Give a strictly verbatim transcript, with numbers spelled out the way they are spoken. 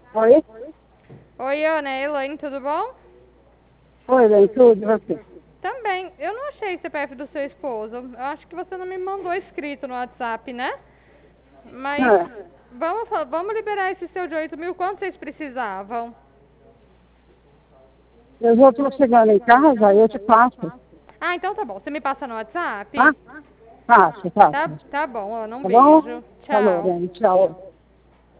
Oi? Oi, Ana, é Elaine, tudo bom? Oi, bem, tudo, e você? Também. Eu não achei o C P F do seu esposo. Eu acho que você não me mandou escrito no WhatsApp, né? Mas Ah, vamos, fa- vamos liberar esse seu de oito mil. Quanto vocês precisavam? eu vou tô chegando em casa, aí eu te passo, Ah, então tá bom. Você me passa no tá? WhatsApp? Passo, Tá, passo. tá bom, Ana. Um Tá bom? beijo. Falou, Tchau. bem, tchau.